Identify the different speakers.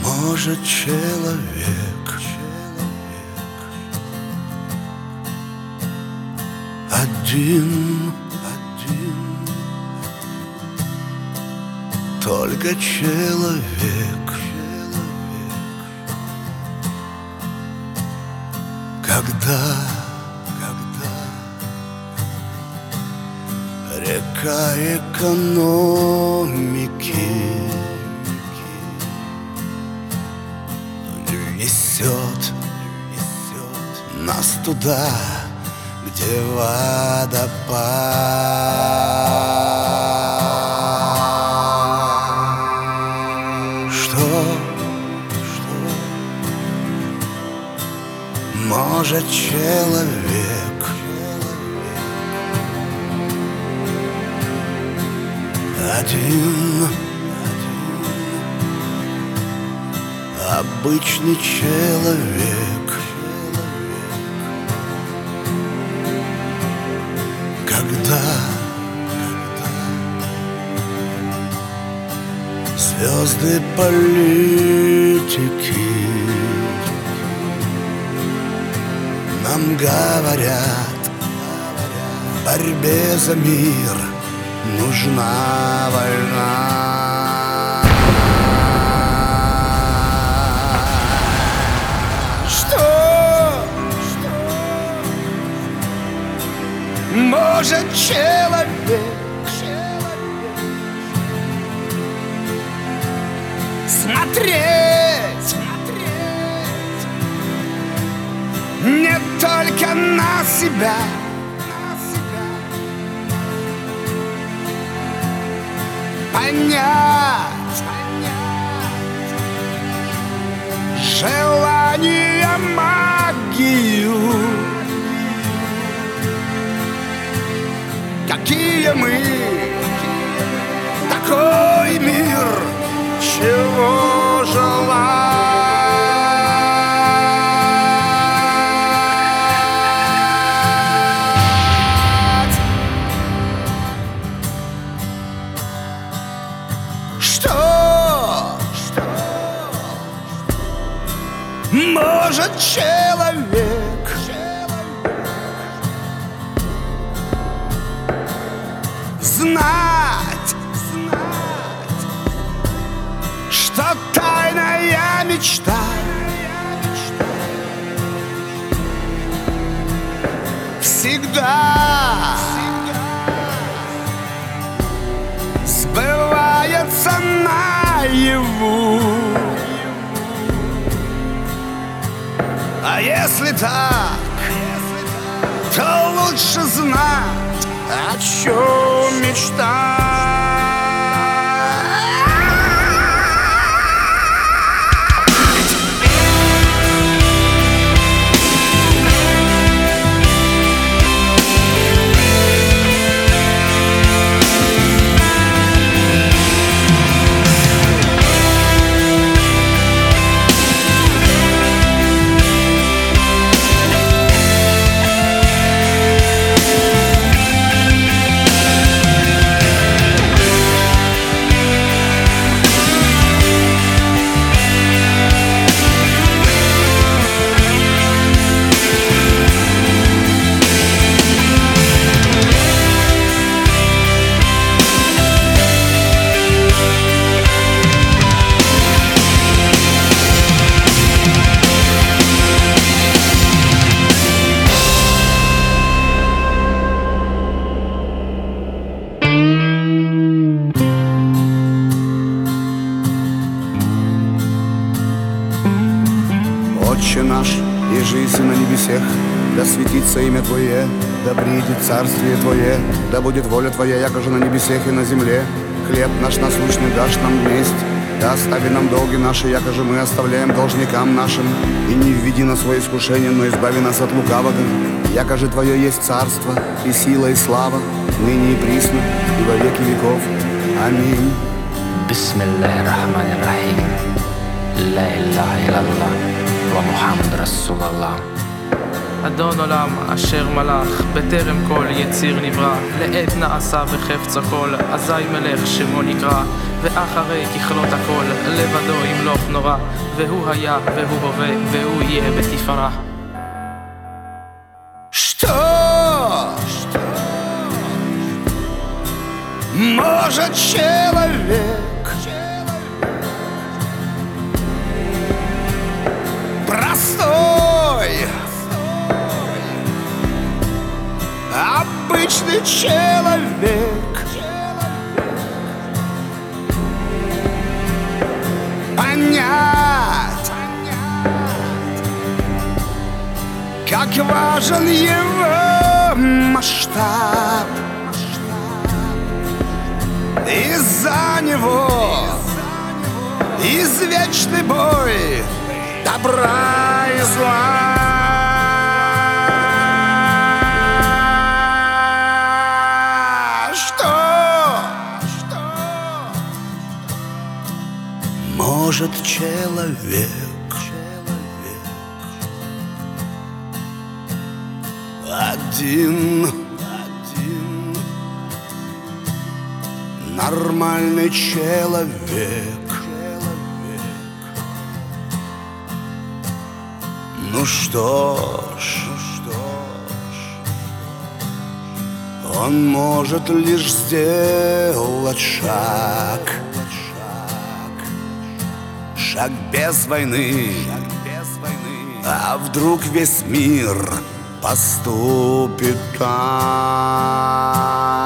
Speaker 1: Может, человек один, только человек, когда река экономики несет нас туда, где водопад. Что может человек один, обычный человек, когда звезды политики нам говорят, в борьбе за мир нужна война. Что может человек смотреть не только на себя, понять желание, магию, какие мы, такой мир, чего желать. Что может человек знать, что тайная мечта всегда сбывается наяву? А если так, то лучше знать, о чем мечтать. Отче наш, иже на небесех, да светится имя Твое, да придет царствие Твое, да будет воля Твоя, якоже на небесех и на земле. Хлеб наш насущный дашь нам вместе, да остави нам долги наши, якоже мы оставляем должникам нашим. И не введи нас в свое искушение, но избави нас от лукавого. Якоже Твое есть царство, и сила, и слава, ныне и присно, и во веки веков. Аминь.
Speaker 2: Бисмиллахир-рахманир-рахим. لا إله إلا الله ومحمد رسول الله. אדון עולם אשר מלך בטרם כל יציר נברא, לעת נעשה וחפץ הכל, אזי מלך שמו נקרא, ואחרי ככלות הכל, לבדו ימלוך נורא, והוא היה והוא הווה והוא יהיה בתפארה.
Speaker 1: Что может человек, простой, обычный человек, понять, как важен его масштаб? Из-за него извечный бой добра и зла. Что может человек? Один нормальный человек. Ну что ж, он может лишь сделать шаг без войны. А вдруг весь мир поступит так?